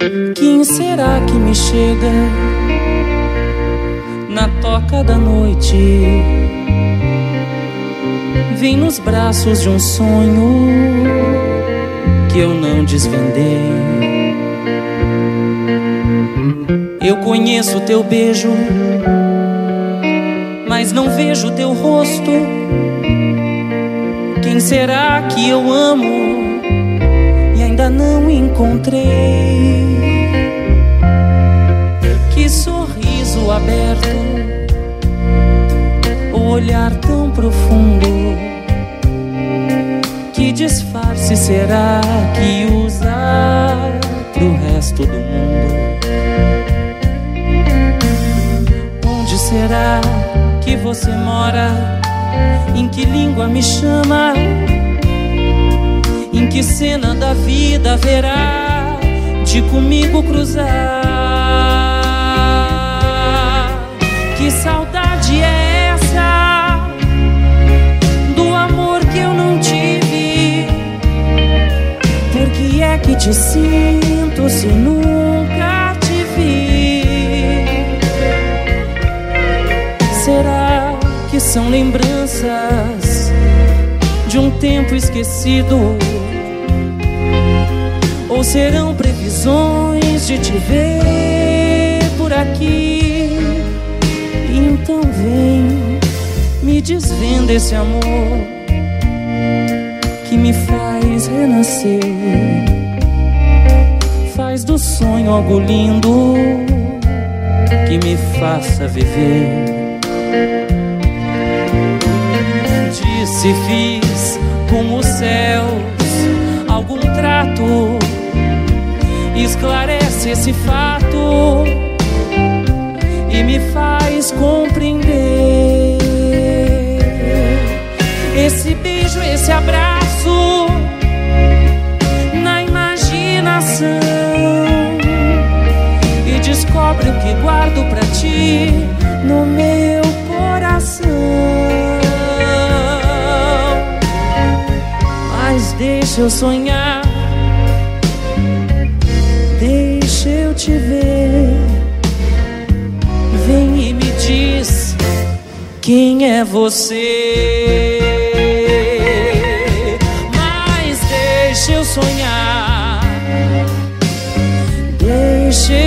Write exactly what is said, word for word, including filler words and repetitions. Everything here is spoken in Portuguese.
Quem será que me chega na toca da noite? Vem nos braços de um sonho que eu não desvendei. Eu conheço teu beijo, mas não vejo teu rosto. Quem será que eu amo e ainda não encontrei? Que sorriso aberto, o olhar tão profundo. Que disfarce será que usa pro resto do mundo? Onde será que você mora? Em que língua me chama? Em que cena da vida haverá de comigo cruzar? Que saudade é essa do amor que eu não tive? Por que é que te sinto se nunca te vi? Será que são lembranças de um tempo esquecido? Ou serão previsões de te ver por aqui? Então vem, me desvenda esse amor que me faz renascer, faz do sonho algo lindo que me faça viver. Disse, fiz com os céus algum trato, esclarece esse fato e me faz compreender. Esse beijo, esse abraço na imaginação, e descobre o que guardo pra ti no meu coração. Mas deixa eu sonhar, deixa eu te ver. Vem e me diz quem é você. Mas deixa eu sonhar, deixa